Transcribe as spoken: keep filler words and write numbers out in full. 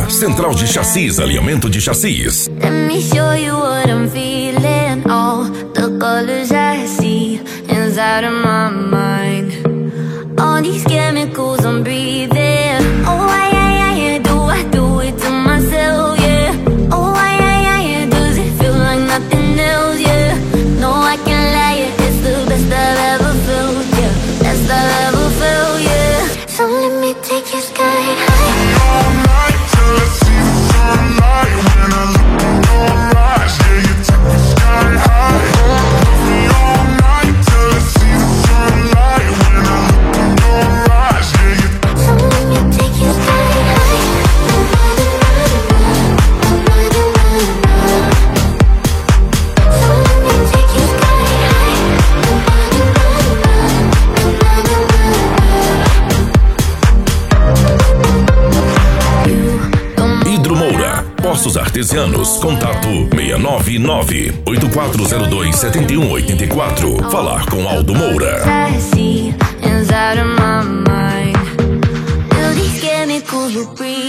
Moura, Central de Chassis, alinhamento de chassis. Let me show you what I'm feeling. All the colors I see inside of my mind. All these chemicals I'm breathing. Oh, I, I, I, yeah, do I do it to myself, yeah. Oh, I, I, I, yeah, does it feel like nothing else, yeah. No, I can't lie, yeah, it's the best I've ever felt, yeah. Best I've ever felt, yeah. So let me take you sky high. All night till I see the sunlight. When I look in your eyes, yeah, you take me sky high. Me all night till I see the sunlight. When I look in your eyes, yeah, you. So let me take you sky high. So let me take you sky high. Hidro Moura, Poços Artesianos, contato seis nove nove, oito quatro zero dois, sete um oito quatro. Falar com Aldo Moura. I see inside of my mind. All these chemicals you breathe.